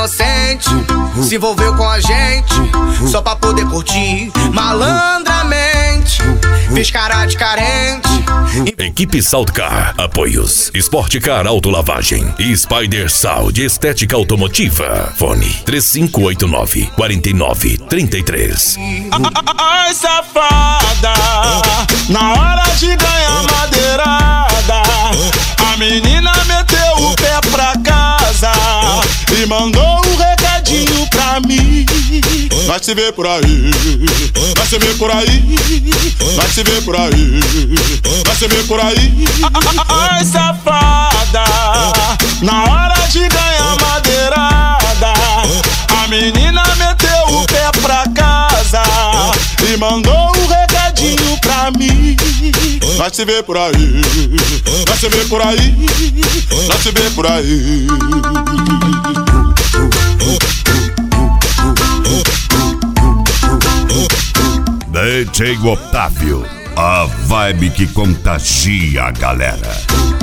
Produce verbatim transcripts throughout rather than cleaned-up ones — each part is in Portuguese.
inocente se envolveu com a gente só pra poder curtir malandramente. Fez cara de carente. Equipe Saltcar, apoios Sport Car Autolavagem e Spider Sound Estética Automotiva. Fone três cinco oito nove, quatro nove três três. Ai, safada, na hora de ganhar madeirada, a menina meteu o pé pra casa e mandou um recadinho pra mim. Vai se ver por aí, vai se ver por aí, vai se ver por aí, vai se ver por aí. Ai, safada, na hora de ganhar madeirada, a menina meteu o pé pra casa e mandou um recadinho pra mim. Vai se ver por aí, vai se ver por aí, vai se ver por aí. D J Otávio, a vibe que contagia a galera.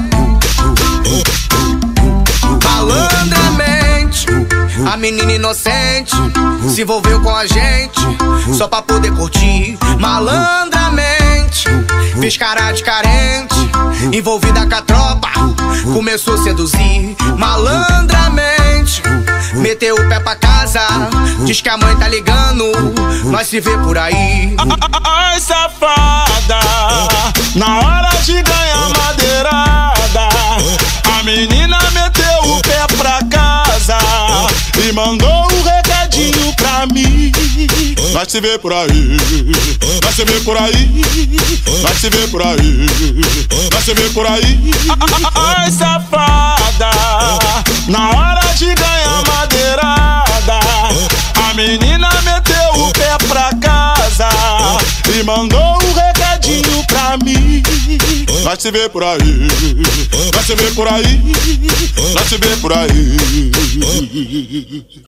Malandramente, a menina inocente se envolveu com a gente só pra poder curtir malandramente. Fez cara de carente, envolvida com a tropa, começou a seduzir malandramente. Meteu o pé pra casa, diz que a mãe tá ligando, nós se vê por aí. Ai, safada, na hora de ganhar madeirada, a menina meteu o pé pra casa e mandou um recadinho pra mim. Vai se ver por aí, vai se ver por aí, vai se ver por aí, vai se ver por aí. Ai, safada, na hora de ganhar madeirada, a menina meteu o pé pra casa e mandou um recadinho pra mim. Vai se ver por aí, vai se ver por aí, vai se ver por aí.